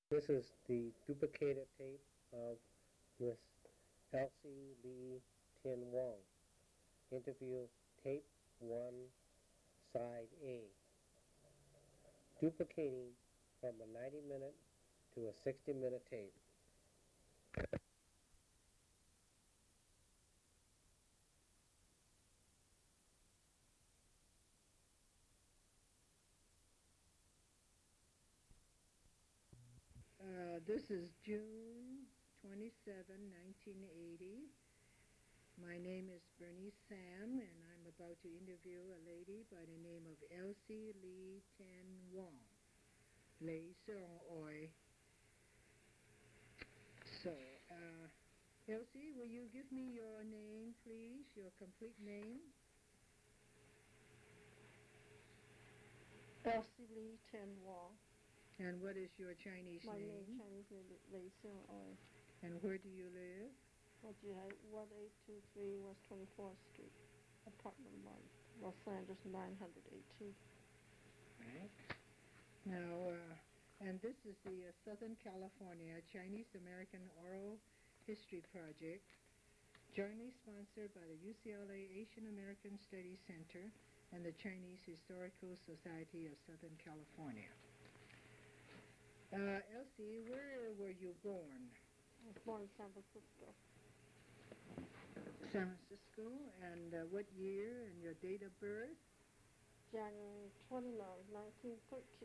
This is the duplicated tape of Miss Elsie Lee Tin Wong. Interview tape 1, side A. Duplicating from a 90-minute to a 60-minute tape. This is June 27, 1980. My name is Bernice Sam, and I'm about to interview a lady by the name of Elsie Lee Tin Wong. Lei Song Oi. So, Elsie, will you give me your name, please? Your complete name? Elsie Lee Tin Wong. And what is your Chinese My name? name Chinese name is Lei Xiong Oi. And where do you live? 1823 West 24th Street, apartment 1, Los Angeles 918. Right. Now, and this is the Southern California Chinese American Oral History Project, jointly sponsored by the UCLA Asian American Studies Center and the Chinese Historical Society of Southern California. Elsie, where were you born? I was born in San Francisco. San Francisco, and what year and your date of birth? January 29, 1913.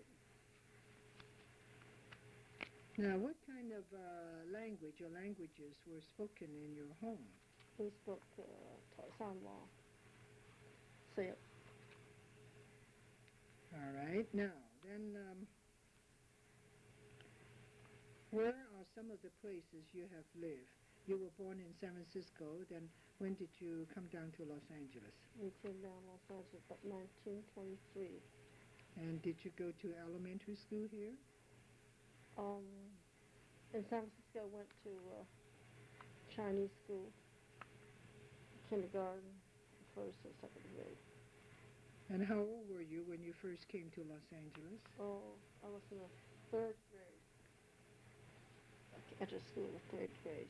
Now, what kind of language or languages were spoken in your home? We spoke Sanwa. Say it. All right. Now, then, where are some of the places you have lived? You were born in San Francisco, then when did you come down to Los Angeles? We came down to Los Angeles about 1923. And did you go to elementary school here? In San Francisco, I went to Chinese school, kindergarten, first and second grade. And how old were you when you first came to Los Angeles? Oh, I was in the third grade. I entered school in the third grade.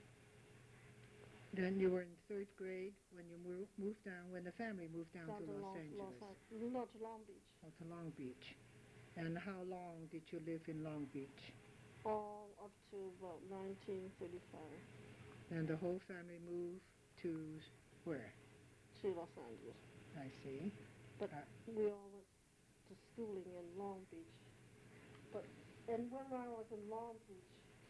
Then you were in third grade when you moved down, when the family moved down to Los Angeles? No, to Long Beach. Oh, to Long Beach. And how long did you live in Long Beach? All up to about 1935. And the whole family moved to where? To Los Angeles. I see. But we all went to schooling in Long Beach. And when I was in Long Beach,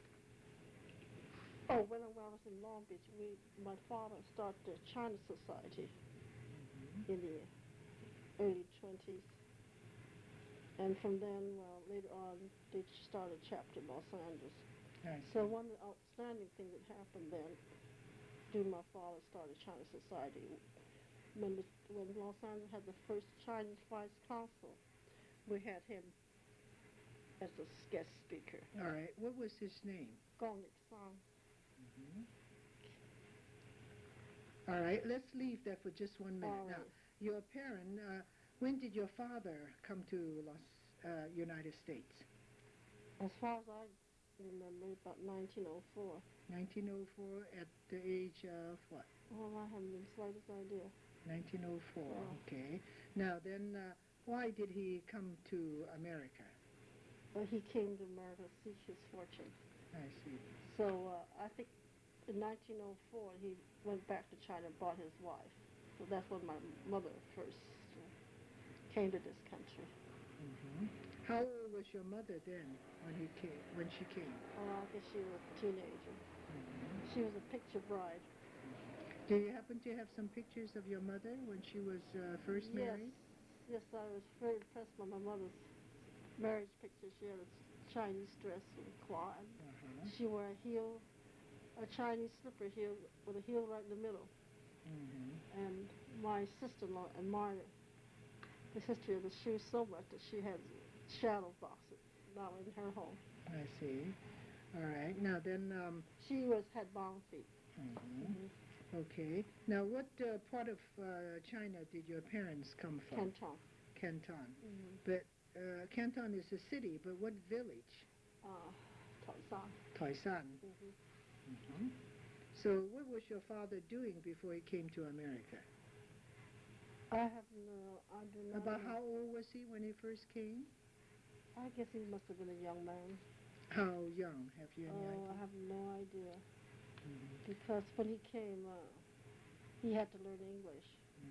when I was in Long Beach, my father started the China Society in the early 20s. And from then, later on, they started a chapter in Los Angeles. So one outstanding thing that happened then, during my father started China Society, when Los Angeles had the first Chinese vice consul, we had him as a guest speaker. All right. What was his name? Gong Nik Sang. Mm-hmm. All right. Let's leave that for just 1 minute. Right. Now, your parent, when did your father come to United States? As far as I remember, about 1904. 1904, at the age of what? Well, I haven't the slightest idea. 1904, Yeah. Okay. Now then, why did he come to America? Well, he came to America to seek his fortune. I see. So I think in 1904 he went back to China and brought his wife. So that's when my mother first came to this country. Mm-hmm. How old was your mother then when she came? Oh, I guess she was a teenager. Mm-hmm. She was a picture bride. Do you happen to have some pictures of your mother when she was first married? Yes, I was very impressed by my mother's marriage picture. She had a Chinese dress with a claw. Uh-huh. She wore a Chinese slipper heel with a heel right in the middle. Mm-hmm. And my sister-in-law admired the history of the shoes so much that she had shadow boxes now in her home. I see. All right. Now then, She had long feet. Mm-hmm. Mm-hmm. Okay. Now, what part of China did your parents come from? Canton. Canton. Mm-hmm. But Canton is a city, but what village? Taisan. Taisan. So what was your father doing before he came to America? I do not About know. how old was he when he first came? I guess he must have been a young man. How young? Have you any I idea? have no idea. Because when he came, he had to learn English.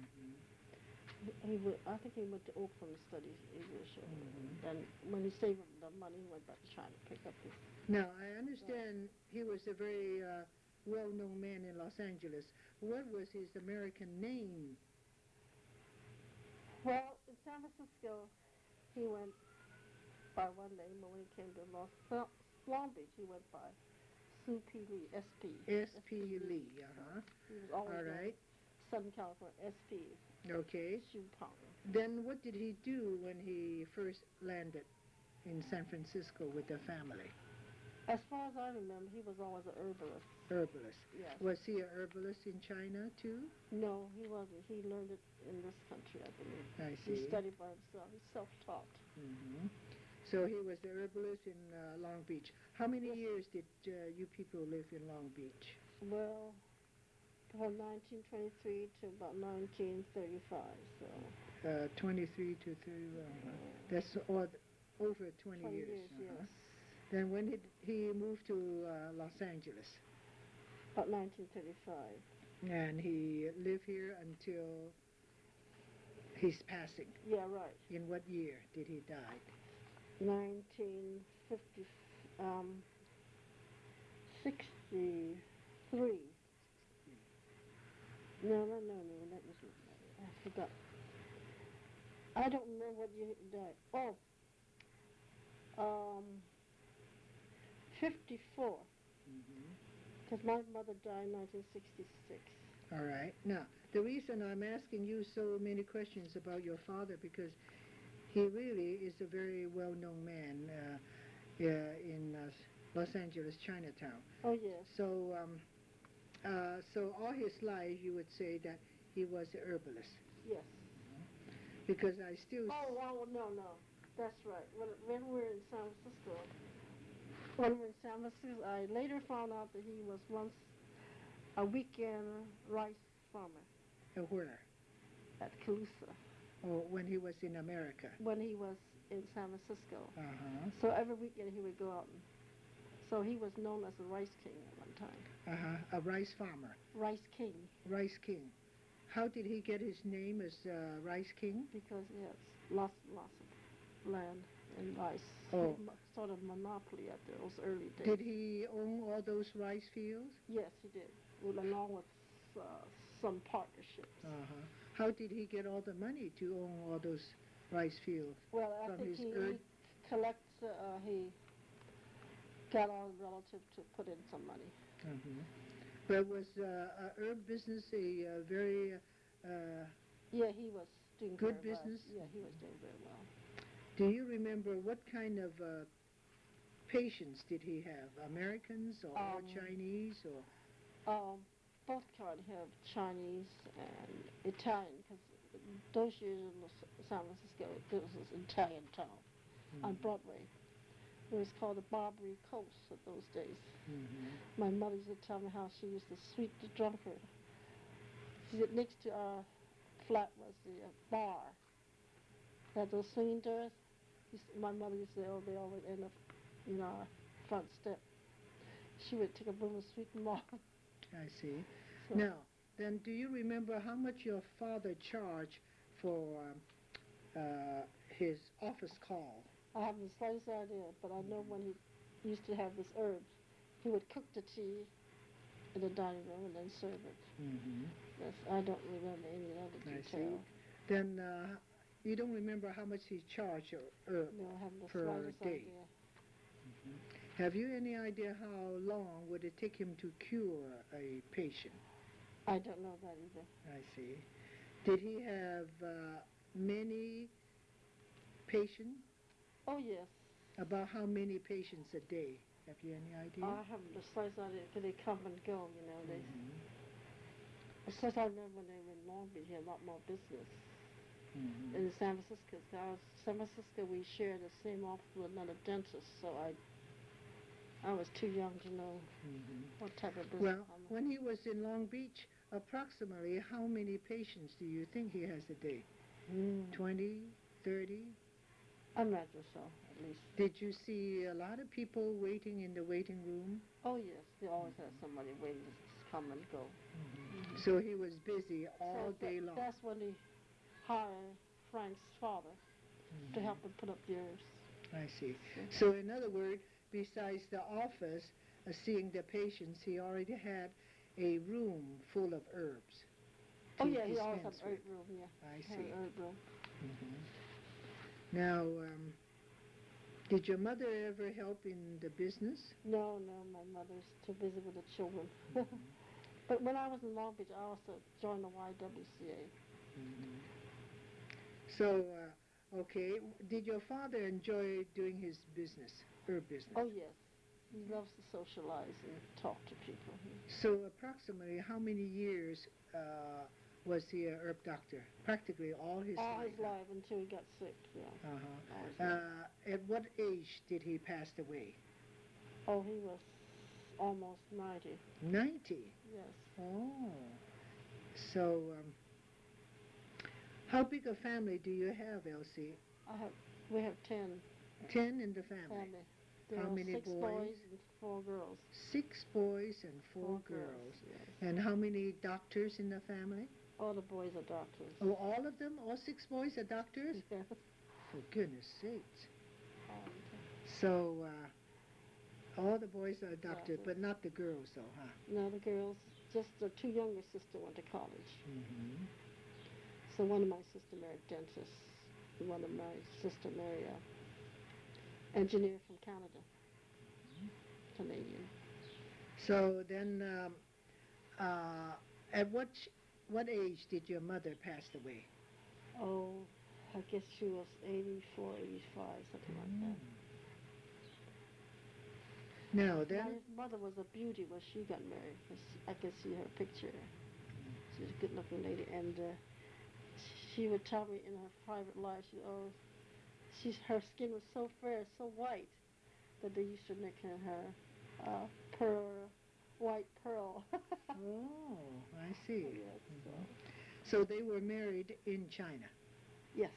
I think he went to Oakland to study English. And when he saved up the money, he went back to China to pick up his... Now, I understand he was a very well-known man in Los Angeles. What was his American name? Well, in San Francisco, he went by one name, but when he came to Long Beach, he went by Sue P. Lee, S.P. S.P. Lee, He was always All right. Southern California, S.P. Okay. Shu Pang. Then what did he do when he first landed in San Francisco with the family? As far as I remember, he was always an herbalist. Herbalist. Yes. Was he a herbalist in China, too? No, he wasn't. He learned it in this country, I believe. I He see. studied by himself. He's self-taught. So he was the herbalist in Long Beach. How many years did you people live in Long Beach? Well, from 1923 to about 1935, so... 23 to 31. That's over 20 years. yes. Then when did he move to Los Angeles? About 1935. And he lived here until his passing. Yeah, right. In what year did he die? 1950, 63. No, that was, I forgot. I don't remember what year he died. 54. Because my mother died in 1966. All right. Now, the reason I'm asking you so many questions about your father, because he really is a very well-known man in Los Angeles, Chinatown. Oh, yes. So, so all his life, you would say that he was a herbalist. Yes. Because I still... Oh, no. That's right. When we were in San Francisco, I later found out that he was once a weekend rice farmer. Where? At Calusa. Oh, when he was in America. When he was in San Francisco. Uh-huh. So every weekend he would go out. So he was known as the Rice King at one time. Uh-huh. A rice farmer. Rice King. Rice King. How did he get his name as Rice King? Because he has lots of land and rice. Oh. Sort of monopoly at those early days. Did he own all those rice fields? Yes, he did. Along with some partnerships. Uh-huh. How did he get all the money to own all those rice fields? Well, I From think his he earth? he got all relatives to put in some money. Mm-hmm. But was herb business a very Yeah, he was doing good very business? well. Yeah, he was doing very well. Do you remember what kind of patients did he have? Americans or Chinese or? Both kind have Chinese and Italian, because those years in San Francisco, it was an Italian town on Broadway. It was called the Barbary Coast at those days. My mother used to tell me how she used to sweep the drunkard. She said next to our flat was the bar. Had those swinging doors. My mother used to say, oh, they always end up in our front step. She would take a broom and sweep them off. I see. So, Now, then do you remember how much your father charged for his office call? I haven't the slightest idea, but I know when he used to have this herb, he would cook the tea in the dining room and then serve it. Yes, I don't remember any other I detail. see. Then you don't remember how much he charged herb No, I haven't the per slightest day? idea. Have you any idea how long would it take him to cure a patient? I don't know that either. I see. Did he have many patients? Oh, yes. About how many patients a day? Have you any idea? I haven't the slightest idea, because they come and go, you know. Of course, I remember when they were in Long Beach, he had a lot more business. In San Francisco, we shared the same office with another dentist, so I was too young to know Mm-hmm. what type of business. Well, when he was in Long Beach, approximately how many patients do you think he has a day? 20, 30? I'm not just so, at least. Did you see a lot of people waiting in the waiting room? Oh, yes, they always have somebody waiting to come and go. So he was busy all So day long. That's when they hired Frank's father to help him put up yours. I see. So in other words, besides the office, seeing the patients, he already had a room full of herbs. Oh, to yeah, he always had dispense an with. herb room, yeah. I Had see. an herb room. Now, did your mother ever help in the business? No, my mother's too busy with the children. But when I was in Long Beach, I also joined the YWCA. So, okay, did your father enjoy doing his business, herb business? Oh, yes. He loves to socialize and talk to people. So approximately how many years was he a herb doctor? Practically all his All life. his life until he got sick, yeah. Uh-huh. All his life. At what age did he pass away? Oh, he was almost 90. 90? Yes. Oh. So, how big a family do you have, Elsie? We have 10 10 in the family. There How are many 6 boys? boys and 4 girls. 6 boys and 4 girls. Yes. And how many doctors in the family? All the boys are doctors. Oh, all of them? All 6 boys are doctors? Yes. For goodness sakes. So, all the boys are doctors, but not the girls, though, huh? No, the girls, just the 2 younger sisters went to college. Mm-hmm. So one of my sister married dentist. One of my sister married engineer from Canada. Canadian. So then, at what age did your mother pass away? Oh, I guess she was 84, 85, something like that. Now then, My mother was a beauty when she got married. I can see her picture. She was a good-looking lady, and she would tell me in her private life, her skin was so fair, so white, that they used to nickname her White Pearl. oh, I see. Yes, So they were married in China. yes.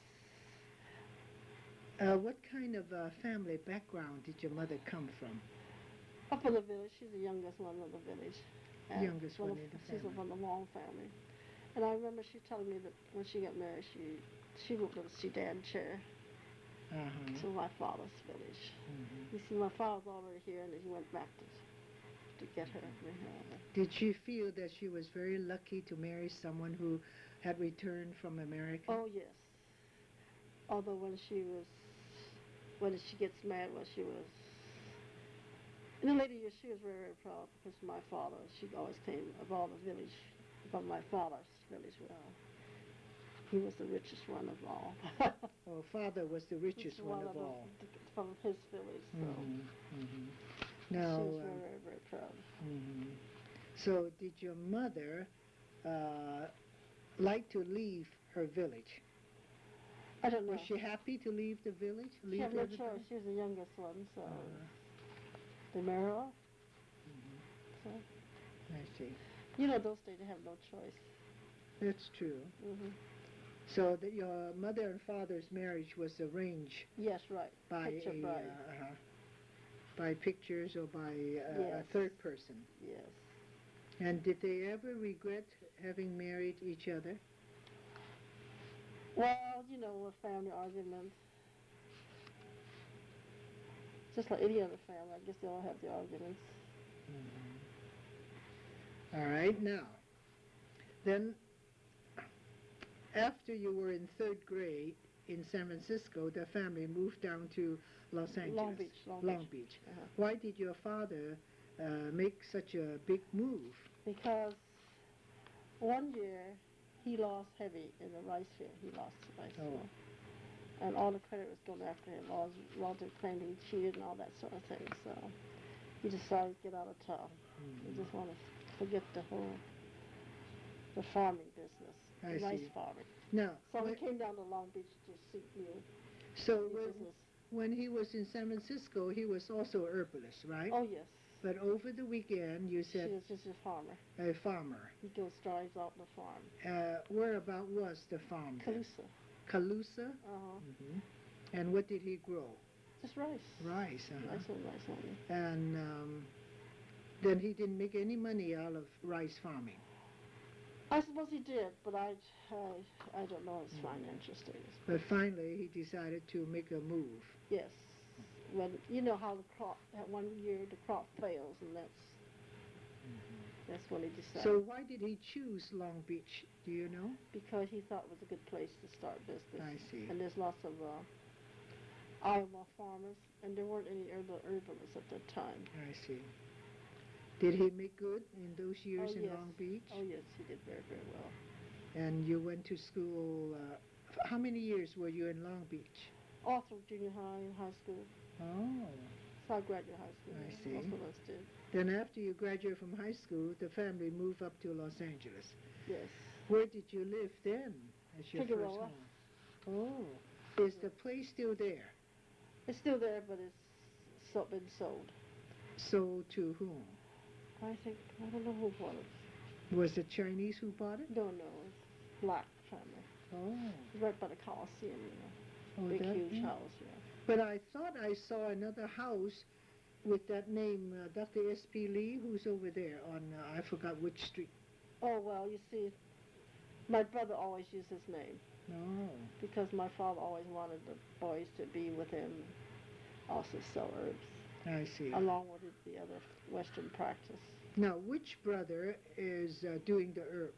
What kind of family background did your mother come from? Up in the village. She's the youngest one in the village. And Youngest one in the She's family. from the Long family. And I remember she telling me that when she got married, she moved to the sedan chair to my father's village. You see, my father was already here, and he went back to get her. Did she feel that she was very lucky to marry someone who had returned from America? Oh, yes. Although when she gets married, in the later years, she was very, very proud because my father, she always came of all the village, from my father's village. He was the richest one of all. Oh, father was the richest one of all. From his village, so Now, she was very, very, very proud. So did your mother like to leave her village? I don't know. Was she happy to leave the village? She had no choice. She was the youngest one, so they married her off. So, I see. you know, those days they have no choice. That's true. So that your mother and father's marriage was arranged Yes, right. by Picture bride. by pictures or by a third person. Yes. And did they ever regret having married each other? Well, you know, with family arguments, just like any other family, I guess they all have their arguments. All right, now, then after you were in 3rd grade in San Francisco, the family moved down to Los Angeles. Long Beach. Why did your father make such a big move? Because one year he lost heavy in the rice field. He lost the rice field. And all the credit was going after him. All his relatives claimed he cheated and all that sort of thing. So he decided to get out of town. He just wanted to forget the farming business, rice farming. Now, so he came down to Long Beach to seek new so business. when he was in San Francisco, he was also a herbalist, right? Oh, yes. But over the weekend, you She said was just a farmer. a farmer. He goes, drives out the farm. Where about was the farm then? Calusa. Calusa? Uh-huh. And what did he grow? Just rice. Rice, Rice and rice only. And then he didn't make any money out of rice farming. I suppose he did, but I don't know his financial status. But finally, he decided to make a move. Yes. When you know how the crop, that one year the crop fails, and that's when he decided. So why did he choose Long Beach? Do you know? Because he thought it was a good place to start business. I see. And there's lots of Iowa farmers, and there weren't any herbalists at that time. I see. Did he make good in those years in yes. Long Beach? Oh, yes, he did very, very well. And you went to school, how many years were you in Long Beach? All through junior high and high school. Oh. So I graduated high school. I see. Most of us did. Then after you graduated from high school, the family moved up to Los Angeles. Yes. Where did you live then as your Figueroa. first home? Oh. Is the place still there? It's still there, but it's been sold. Sold to whom? I don't know who bought it. Was it Chinese who bought it? No, it's black family. Oh. Right by the Coliseum, you know. Oh, Big, that- huge yeah. house, yeah. But I thought I saw another house with that name, Dr. S.P. Lee, who's over there on, I forgot which street. Oh, well, you see, my brother always used his name Oh. because my father always wanted the boys to be with him, also sell herbs, I see. along with the other Western practice. Now, which brother is doing the herb?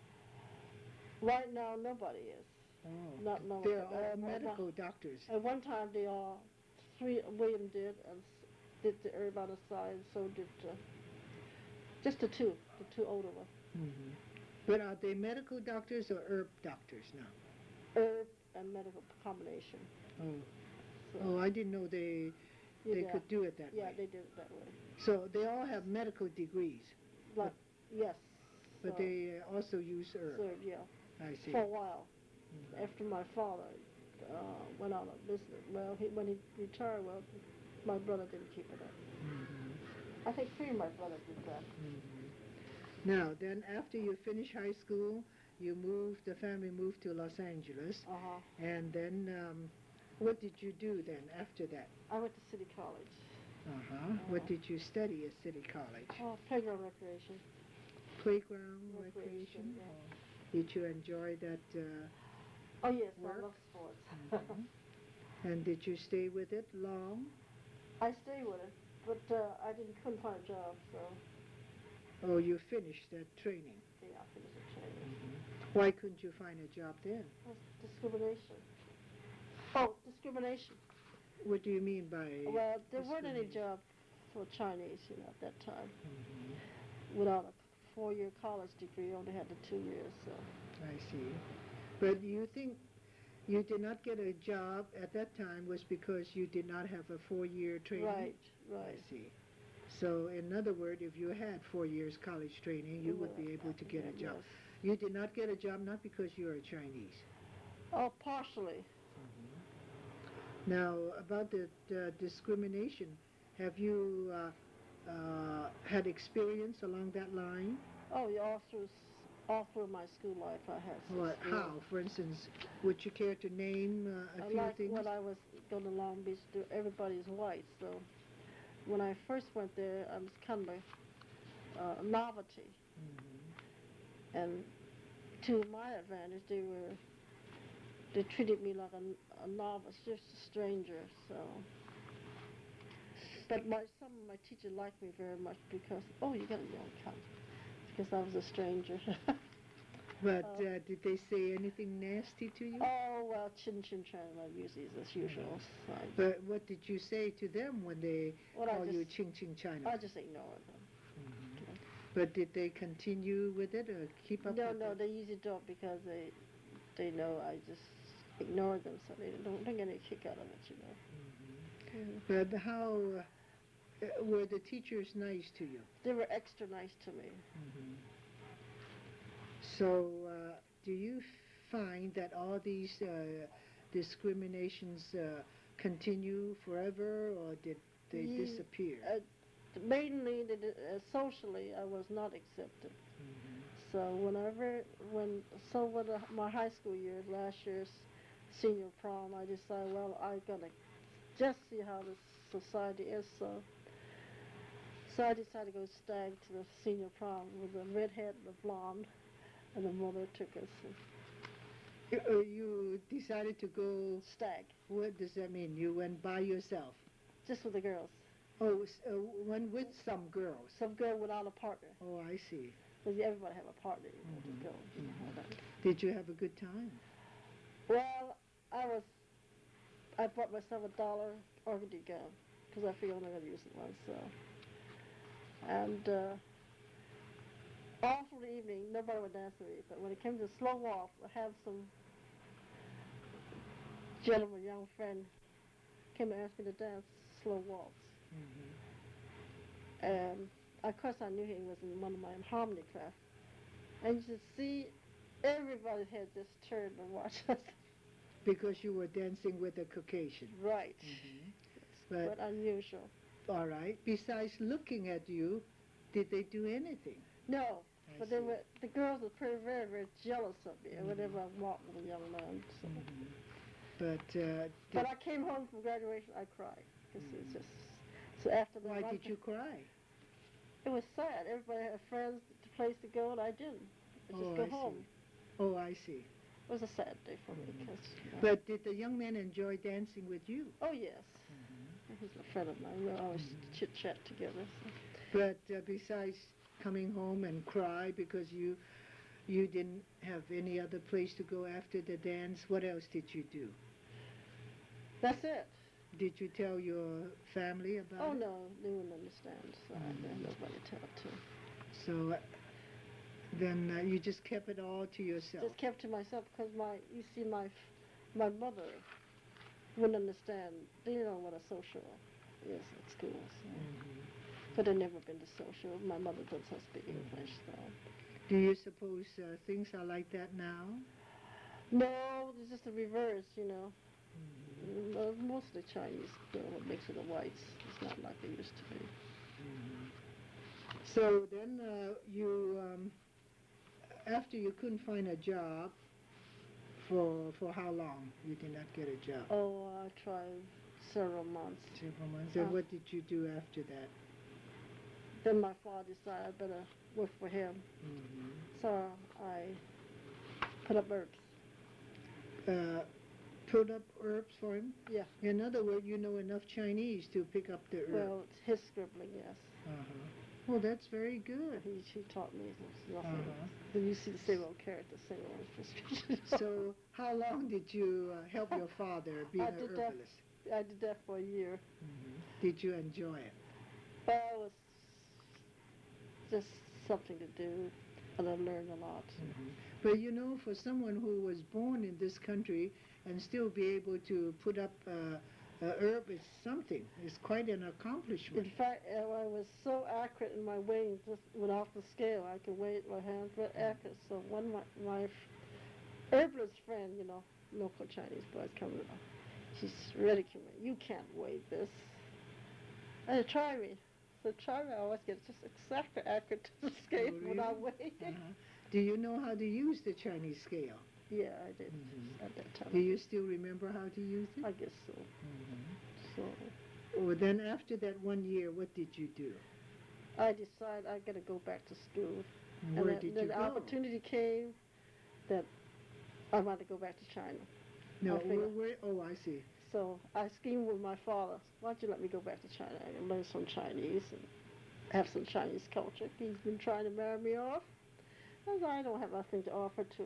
Right now, nobody is. Oh. Not no. They're all medical doctors. At one time, they all three. William did and did the herb on the side. So did just the two older ones. Mm-hmm. But are they medical doctors or herb doctors now? Herb and medical combination. Oh. So, Oh, I didn't know they yeah, could do it that yeah, way. they did it that way. So they all have medical degrees, Like yes. but so, they also use herb. so yeah, I see. for a while. Mhm. After my father went out of business, when he retired, my brother didn't keep it up. Mhm. I think three of my brothers did that. Mhm. Now, then after you finish high school, the family moved to Los Angeles, Uh-huh. and then what did you do then after that? I went to City College. Uh-huh. What did you study at City College? Oh, playground recreation. Playground Recreation, recreation? yeah. Oh. Did you enjoy that? Oh, yes, Work? I love sports. Mhm. And did you stay with it long? I stayed with it, but I couldn't find a job, so Oh, you finished that training. yeah, I finished the training. Why couldn't you find a job then? That's discrimination. Oh, discrimination. What do you mean by Well, there weren't any discrimination? jobs for Chinese, at that time. Mhm. Without a 4-year college degree, only had the 2 years, so. I see. But you think you did not get a job at that time was because you did not have a 4-year training? Right. I see. So, in other words, if you had 4 years college training, you would be able to get a job. Yes. You did not get a job not because you are Chinese. Oh, partially. Now, about the discrimination, have you had experience along that line? Oh, yeah, all through my school life, I had some What, school. how? For instance, would you care to name a few Like things? when I was going to Long Beach, everybody's white, so when I first went there, I was kind of a novelty. Mhm. And to my advantage, they treated me like a novice, just a stranger. So, but some of my teachers liked me very much because you got a young cut, because I was a stranger. But did they say anything nasty to you? Oh well, chin chan, like usually as usual. So But what did you say to them when they Well, I call you just- Ching Ching China? I just ignored them. But did they continue with it or keep up No, with no, it? they usually don't because they know I just ignore them, so they don't get any kick out of it, But how were the teachers nice to you? They were extra nice to me. So do you find that all these discriminations continue forever, or did they Ye- disappear? Mainly, socially, I was not accepted. So with my high school years, last year's senior prom, I decided, well, I gotta just see how this society is. So I decided to go stag to the senior prom with the redhead, the blonde, and the mother took us You decided to go. stag, What does that mean? You went by yourself? just with the girls. Oh, went with some girls. Some girl without a partner. Oh, I see. Because everybody have a partner, to Mhm. go. You know how that. Did you have a good time? Well, I bought myself $1 organdy gun because I figured I'm not gonna use it once. So, and all through the evening, nobody would dance with me. But when it came to slow walk, I had some gentleman, young friend, came and asked me to dance slow waltz. And of course, I knew he was in one of my harmony class. And you should see everybody's head just turned and watch us. Because you were dancing with a Caucasian. Right. But, But unusual. all right. Besides looking at you, did they do anything? No, I but see. the girls were very, very jealous of me whenever I walked with a young man. So. But But I came home from graduation, I cried. 'Cause it's just, so after the why did luncheon- you cry? It was sad. Everybody had friends, a place to go, and I didn't. I just Oh, go I home. see. Oh, I see. It was a sad day for me. Mhm. 'Cause, But did the young man enjoy dancing with you? oh, yes. He's a friend of mine. We always chit-chat together. So. But besides coming home and cry because you didn't have any other place to go after the dance, what else did you do? That's it. Did you tell your family about Oh, it? no, they wouldn't understand. So I had nobody to tell to. So then you just kept it all to yourself. Just kept to myself because my mother wouldn't understand. They didn't know what a social is at school. So. But I've never been to social. My mother doesn't speak English, so. Do you suppose things are like that now? No, it's just the reverse, you know. Most of the Chinese mix with the whites. It's not like they used to be. So then you, after you couldn't find a job, for how long you did not get a job? Oh, I tried several months. Several months. And what did you do after that? Then my father decided I better work for him. So I put up herbs. Put up herbs for him? Yeah. In other words, you know enough Chinese to pick up the herbs. Well, it's his scribbling, yes. Well, that's very good. He taught me nothing. Uh-huh. Then you see the same old character, same old prescription. So how long did you help your father being I an did that. herbalist? I did that for a year. Did you enjoy it? But it was just something to do, and I learned a lot. But you know, for someone who was born in this country and still be able to put up a herb is something. It's quite an accomplishment. In fact, I was so accurate in my weighing, just went off the scale. I could weigh it with my hands, very accurate. So one of my herbalist friend, you know, local Chinese boys coming up, she's ridiculing me. You can't weigh this. I said, try me. So try me. I always get just exactly accurate to the scale Oh, when I really? weigh. Do you know how to use the Chinese scale? Yeah, I did at that time. Do you still remember how to use it? I guess so. So Well, then after that 1 year, what did you do? I decided I got to go back to school. Where and did then you the go? opportunity came that I wanted to go back to China. No, I figured- oh, I see. So I schemed with my father, why don't you let me go back to China and learn some Chinese and have some Chinese culture. He's been trying to marry me off. And I don't have nothing to offer to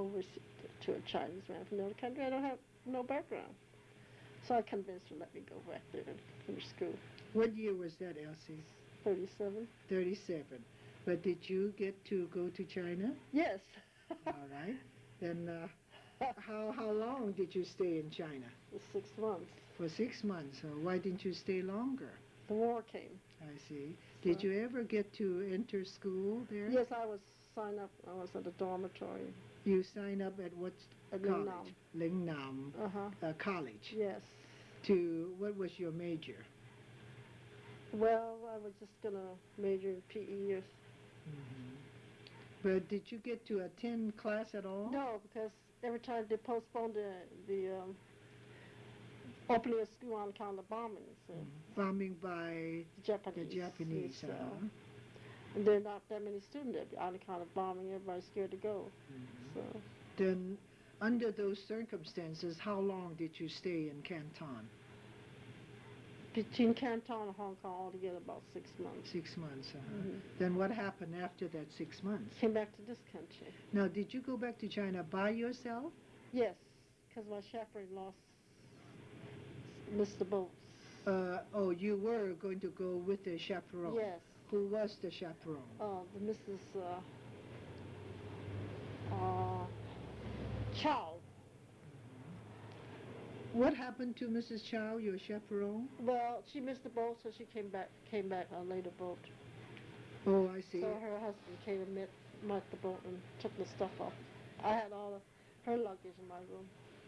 a Chinese man from another country. I don't have no background. So I convinced him to let me go back there and finish school. What year was that, Elsie? 37. 37. But did you get to go to China? Yes. All right. Then how long did you stay in China? For 6 months. For 6 months. So why didn't you stay longer? The war came. I see. Did you ever get to enter school there? Yes, I was signed up. I was at the dormitory. You signed up at what At college? Lingnam. Lingnam Uh-huh. College. Yes. what was your major? Well, I was just gonna major in PE or But did you get to attend class at all? no, because every time they postponed the opening of school on account of bombings. Bombing by Japanese. the Japanese. Yes, and there are not that many students there on account of bombing. Everybody's scared to go. So Then, under those circumstances, how long did you stay in Canton? between Canton and Hong Kong altogether about 6 months. 6 months. Mhm. Then what happened after that 6 months? Came back to this country. Now, did you go back to China by yourself? Yes, because my chaperone lost missed the boat. Oh, you were going to go with the chaperone. Yes. Who was the chaperone? The Mrs. Chow. What happened to Mrs. Chow, your chaperone? Well, she missed the boat, so she came back on a later boat. Oh, I see. So her husband came and met the boat and took the stuff off. I had all of her luggage in my room.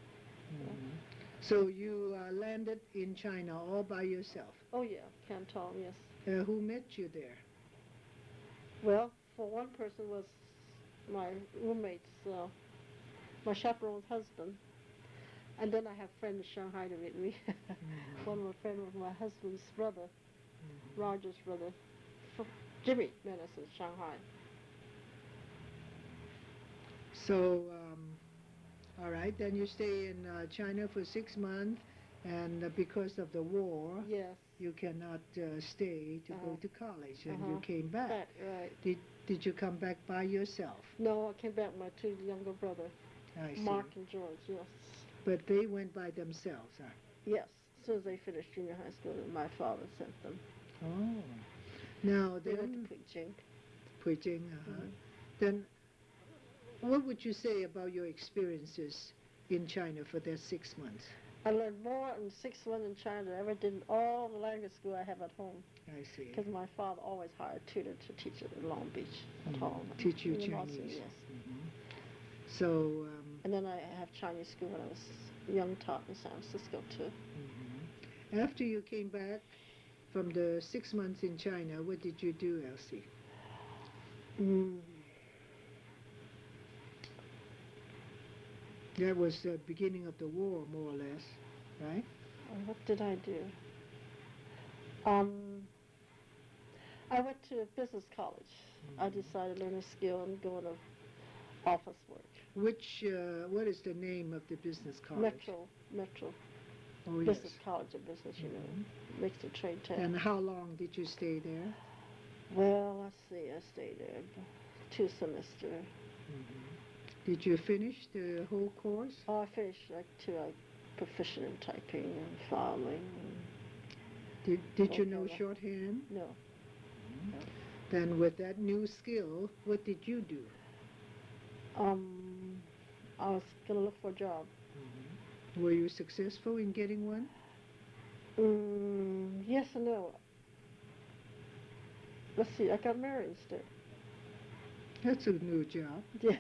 So you landed in China all by yourself. Oh yeah, Canton, yes. Who met you there? Well, for one person was my roommate's, my chaperone's husband. And then I have friends in Shanghai to meet me. One of my friends was my husband's brother, Roger's brother, Jimmy met us in Shanghai. So, all right, then you stay in China for 6 months, and because of the war, Yes. you cannot stay to go to college, and you came back. Right. Did you come back by yourself? No, I came back with my two younger brothers, I see. Mark and George, yes. But they went by themselves, huh? Yes, as soon as they finished junior high school, my father sent them. Oh. Now They went then, to Beijing. Beijing, Then, what would you say about your experiences in China for that 6 months? I learned more in 6 months in China than I ever did in all the language school I have at home. I see. Because my father always hired a tutor to teach it in Long Beach at home. Teach you In the Chinese. Boston, yes. So, And then I have Chinese school when I was young, taught in San Francisco too. after you came back from the 6 months in China, what did you do, Elsie? That was the beginning of the war, more or less, right? What did I do? I went to business college. I decided to learn a skill and go into office work. What is the name of the business college? Metro. Oh, yes. Business College of Business, you know. Makes the trade tech. And how long did you stay there? Well, let's see, I stayed there 2 semesters. Did you finish the whole course? Oh, I finished proficient in typing and filing. Did you know shorthand? No. Then with that new skill, what did you do? I was going to look for a job. Were you successful in getting one? Yes and no. Let's see, I got married instead. That's a new job. Yeah.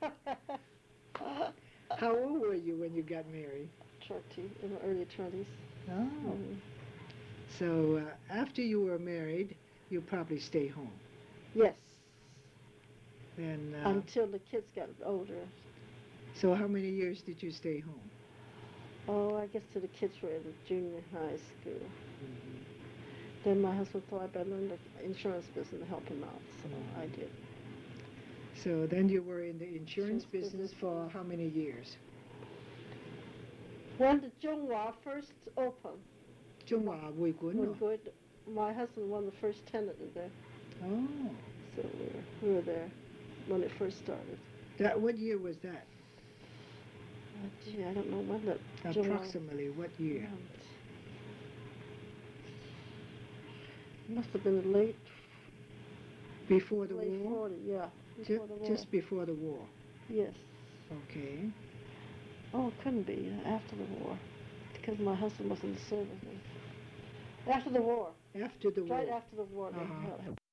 How old were you when you got married? 20, in the early 20s. Oh. So after you were married, you probably stay home. Yes. And until the kids got older. So how many years did you stay home? Oh, I guess till the kids were in junior high school. Then my husband thought I better learn the insurance business to help him out, so I did. So then you were in the insurance business for how many years? When the Zhonghua first opened, Zhonghua Weiguan. my husband was the first tenant in there. Oh. So we were there when it first started. What year was that? Gee, I don't know when that. Approximately what year? Must have been late. Before the late war? 40, yeah. Just before the war? Yes. Okay. Oh, it couldn't be after the war, because my husband was in the service. After the war. After the war? Right after the war. Uh-huh.